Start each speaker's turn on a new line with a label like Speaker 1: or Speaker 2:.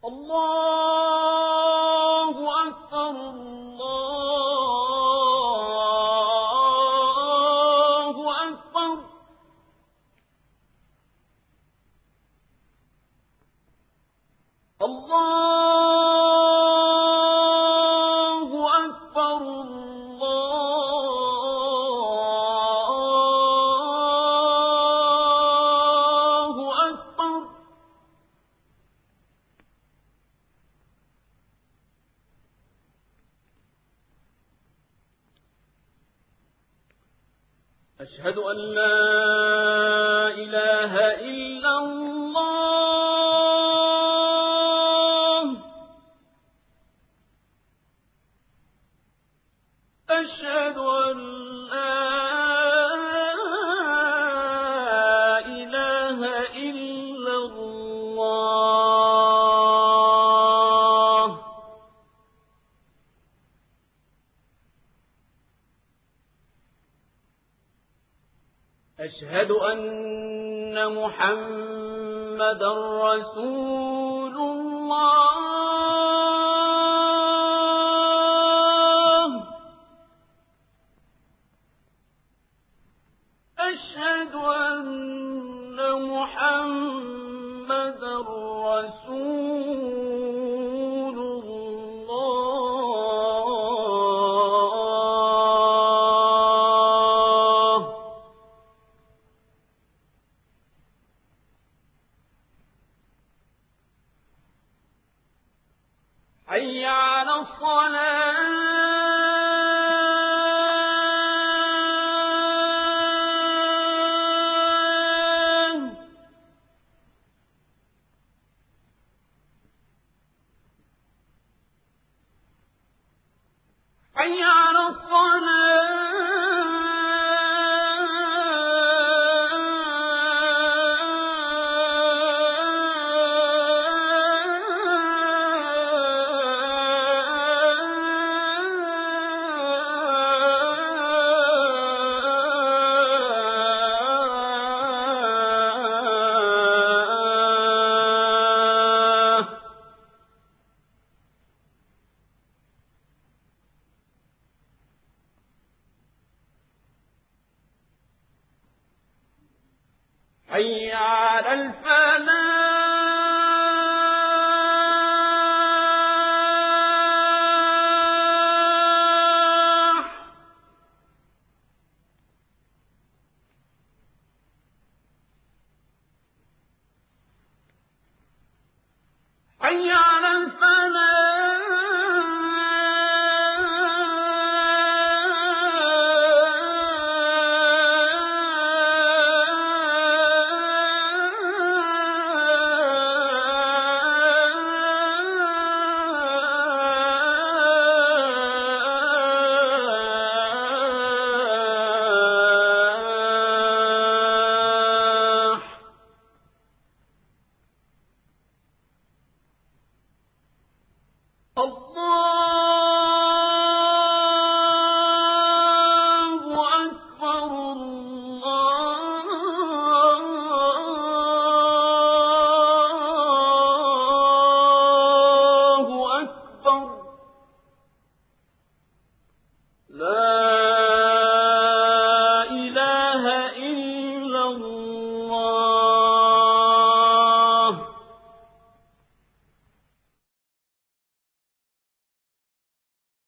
Speaker 1: الله أكبر الله أكبر الله أكبر الله أكبر أشهد أن لا إله إلا الله أشهد أن لا إله إلا الله أشهد أن محمدا رسول الله أشهد أن محمدا رسول الله حي على الصلاة حي على حي على الفلاح حي على الفلاح الله